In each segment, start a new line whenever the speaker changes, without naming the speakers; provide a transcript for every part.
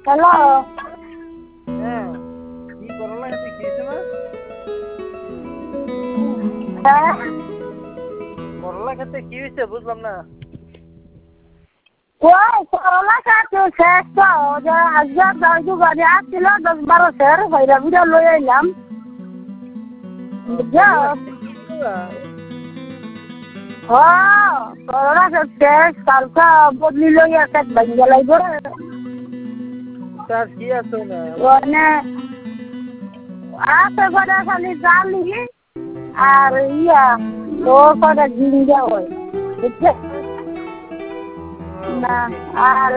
Hello.
হ্যাঁ, কি করলা খেতে গিয়েছো না?
হ্যাঁ
করলা খেতে কি হয়েছে বুঝলাম না।
ওই করলা কাটু শেষ তো যে আজকে দশ গাড়ি আসছিল 10-12 সের বাইরে ভিড়ে লই আইলাম বুঝছো। করলা শেষ কালকে বদলি লই একটা ভাঙ্গে লাগবে
তার কি আছে না?
মানে আছে করে খালি জালি আর ইয়া ও করে ঝিঙ্গা হয় বুঝছো না। আর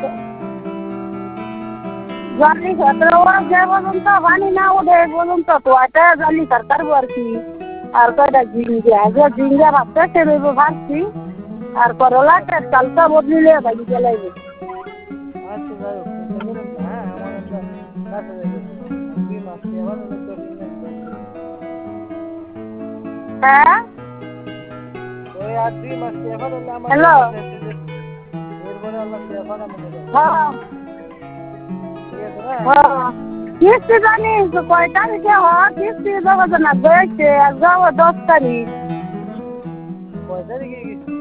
জালি সতেরো যে পর্যন্ত পানি না ওঠে পর্যন্ত তো এটা জালি সরকার আর কি। আর কয়টা ঝিঙ্গা আগে ঝিঙ্গা ভাবতে সে রইব ভাবছি আর করলা কালকা বদলিলে ভাই গেলাইবে।
আচ্ছা যাই হোক চিন্তা করুন না। হ্যাঁ, আমার একটা কাছে যাইতেছে আর 2 মাস এবার হলে তো ঋণের দরকার।
হ্যাঁ
ওই আর 2 মাস এবার হলে আমার
হ্যালো।
এরপরে আল্লাহ সেফার মনে করে।
হ্যাঁ
ঠিক আছে না?
কিস্তি জানি কয় তারিখে হয় কিস্তি দেবো না গেছে আর যাবো 10 তারিখ।
কয় তারিখে গেছি?